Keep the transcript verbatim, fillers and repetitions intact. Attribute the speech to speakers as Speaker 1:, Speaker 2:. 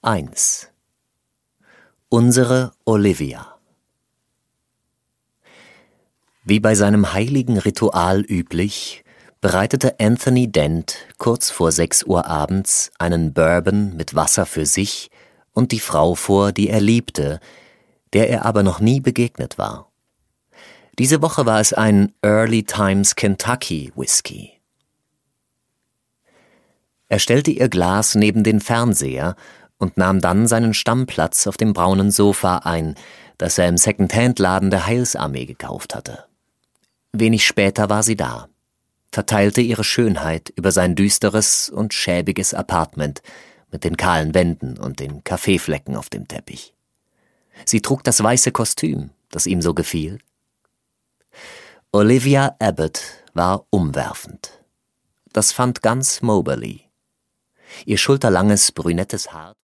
Speaker 1: eins. Unsere Olivia. Wie bei seinem heiligen Ritual üblich, bereitete Anthony Dent kurz vor sechs Uhr abends einen Bourbon mit Wasser für sich und die Frau vor, die er liebte, der er aber noch nie begegnet war. Diese Woche war es ein Early Times Kentucky Whisky. Er stellte ihr Glas neben den Fernseher und nahm dann seinen Stammplatz auf dem braunen Sofa ein, das er im Second-Hand-Laden der Heilsarmee gekauft hatte. Wenig später war sie da, verteilte ihre Schönheit über sein düsteres und schäbiges Apartment mit den kahlen Wänden und den Kaffeeflecken auf dem Teppich. Sie trug das weiße Kostüm, das ihm so gefiel. Olivia Abbott war umwerfend. Das fand ganz Moberly. Ihr schulterlanges, brünettes Haar